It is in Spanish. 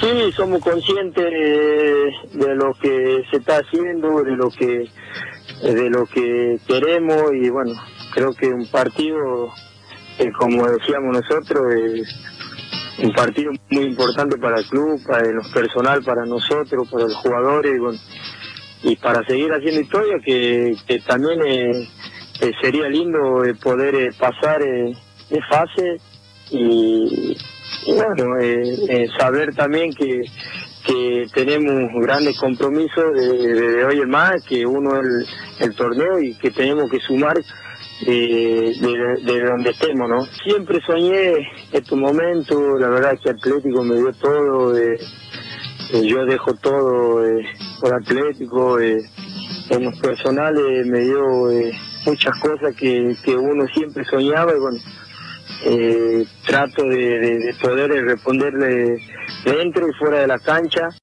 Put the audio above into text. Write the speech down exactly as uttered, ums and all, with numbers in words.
Sí, somos conscientes de, de lo que se está haciendo, de lo que de lo que queremos y bueno, creo que un partido, eh, como decíamos nosotros, es un partido muy importante para el club, para lo personal, para nosotros, para los jugadores y bueno, y para seguir haciendo historia que, que también eh, eh, sería lindo eh, poder eh, pasar eh, de fase y, y bueno, eh, eh, saber también que, que tenemos grandes compromisos de, de, de hoy en más, que uno es el, el torneo y que tenemos que sumar eh, de, de donde estemos, ¿no? Siempre soñé estos momentos, la verdad que Atlético me dio todo, eh, eh, yo dejo todo eh, por Atlético, eh, en los personales me dio eh, muchas cosas que, que uno siempre soñaba y bueno, eh, trato de, de, de poder responderle dentro y fuera de la cancha.